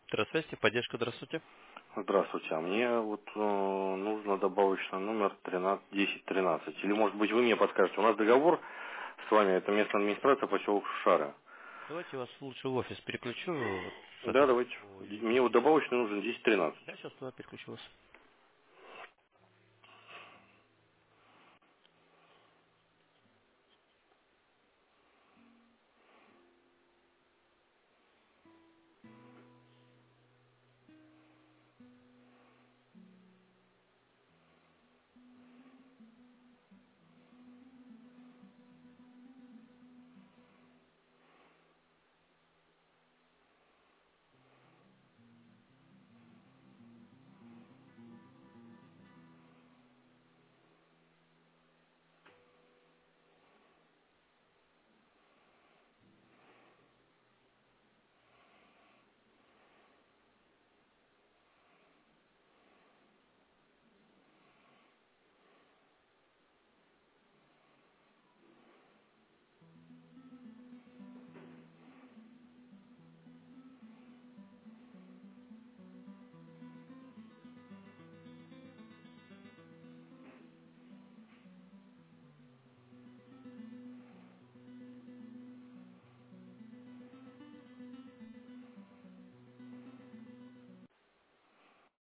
Здравствуйте, поддержка, здравствуйте. Здравствуйте. А мне вот нужно добавочный номер 1013. Или, может быть, вы мне подскажете. У нас договор с вами, это местная администрация, поселок Шушары. Давайте вас лучше в офис переключу, вот, Да, соответственно, давайте. по Мне вот юридическим. добавочный нужен 1013. Да, сейчас туда переключу вас.